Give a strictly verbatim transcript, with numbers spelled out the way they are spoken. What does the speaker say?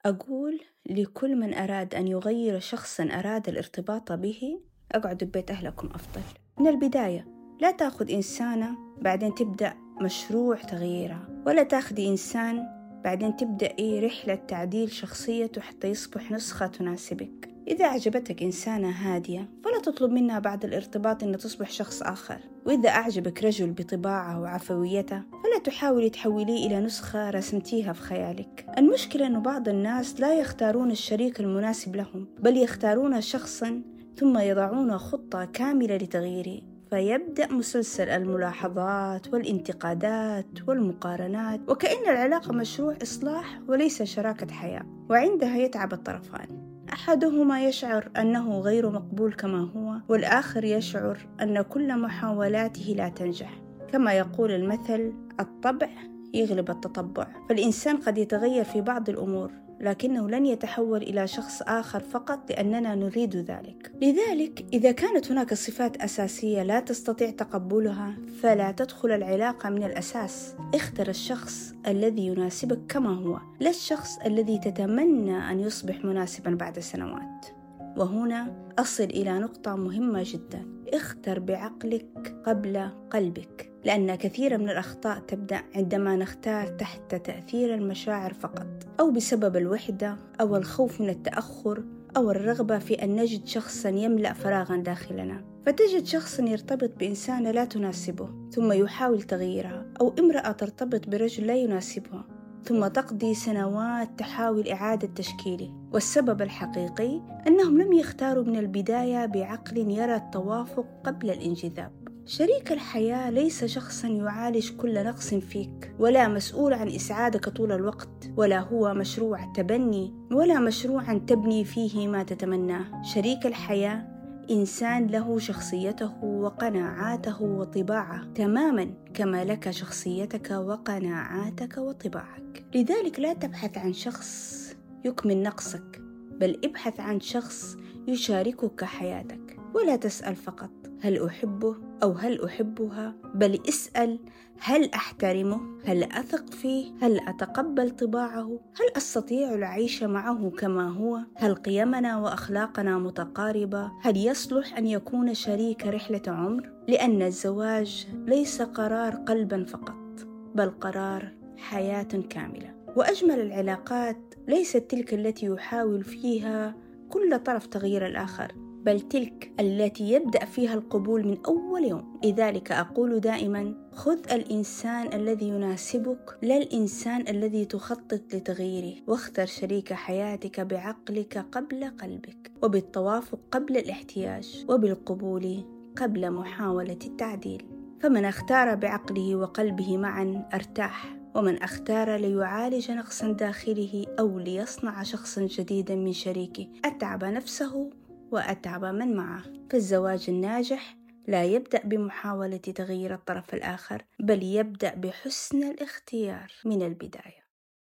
أقول لكل من أراد أن يغير شخصاً أراد الارتباط به: أقعدوا ببيت أهلكم أفضل. من البداية لا تأخذ إنسانة بعدين تبدأ مشروع تغييرها، ولا تأخذ إنسان بعدين تبدأي رحلة تعديل شخصيته حتى يصبح نسخة تناسبك. إذا أعجبتك إنسانة هادية فلا تطلب منها بعد الارتباط أن تصبح شخص آخر، وإذا أعجبك رجل بطباعه وعفويته فلا تحاولي تحوليه إلى نسخة رسمتيها في خيالك. المشكلة أن بعض الناس لا يختارون الشريك المناسب لهم، بل يختارون شخصاً ثم يضعون خطة كاملة لتغييره، فيبدأ مسلسل الملاحظات والانتقادات والمقارنات، وكأن العلاقة مشروع إصلاح وليس شراكة حياة. وعندها يتعب الطرفان، أحدهما يشعر أنه غير مقبول كما هو، والآخر يشعر أن كل محاولاته لا تنجح. كما يقول المثل: الطبع يغلب التطبع. فالإنسان قد يتغير في بعض الأمور، لكنه لن يتحول إلى شخص آخر فقط لأننا نريد ذلك. لذلك إذا كانت هناك صفات أساسية لا تستطيع تقبلها فلا تدخل العلاقة من الأساس. اختر الشخص الذي يناسبك كما هو، لا الشخص الذي تتمنى أن يصبح مناسبا بعد سنوات. وهنا أصل إلى نقطة مهمة جدا: اختر بعقلك قبل قلبك، لأن كثيرا من الأخطاء تبدأ عندما نختار تحت تأثير المشاعر فقط، أو بسبب الوحدة أو الخوف من التأخر أو الرغبة في أن نجد شخصا يملأ فراغا داخلنا. فتجد شخصا يرتبط بإنسانة لا تناسبه ثم يحاول تغييرها، أو امرأة ترتبط برجل لا يناسبها ثم تقضي سنوات تحاول إعادة تشكيله. والسبب الحقيقي أنهم لم يختاروا من البداية بعقل يرى التوافق قبل الانجذاب. شريك الحياة ليس شخصاً يعالج كل نقص فيك، ولا مسؤول عن إسعادك طول الوقت، ولا هو مشروع تبني، ولا مشروعاً تبني فيه ما تتمناه. شريك الحياة إنسان له شخصيته وقناعاته وطباعه تماماً كما لك شخصيتك وقناعاتك وطباعك. لذلك لا تبحث عن شخص يكمل نقصك، بل ابحث عن شخص يشاركك حياتك. ولا تسأل فقط هل أحبه أو هل أحبها، بل اسأل: هل أحترمه؟ هل أثق فيه؟ هل أتقبل طباعه؟ هل أستطيع العيش معه كما هو؟ هل قيمنا وأخلاقنا متقاربة؟ هل يصلح أن يكون شريك رحلة عمر؟ لأن الزواج ليس قرار قلبا فقط، بل قرار حياة كاملة. وأجمل العلاقات ليست تلك التي يحاول فيها كل طرف تغيير الآخر، بل تلك التي يبدأ فيها القبول من أول يوم. لذلك أقول دائما: خذ الإنسان الذي يناسبك، لا الإنسان الذي تخطط لتغييره. واختر شريك حياتك بعقلك قبل قلبك، وبالتوافق قبل الاحتياج، وبالقبول قبل محاولة التعديل. فمن اختار بعقله وقلبه معا ارتاح، ومن اختار ليعالج نقصا داخله أو ليصنع شخصا جديدا من شريكه أتعب نفسه وأتعب من معه. فالزواج الناجح لا يبدأ بمحاولة تغيير الطرف الآخر، بل يبدأ بحسن الاختيار من البداية.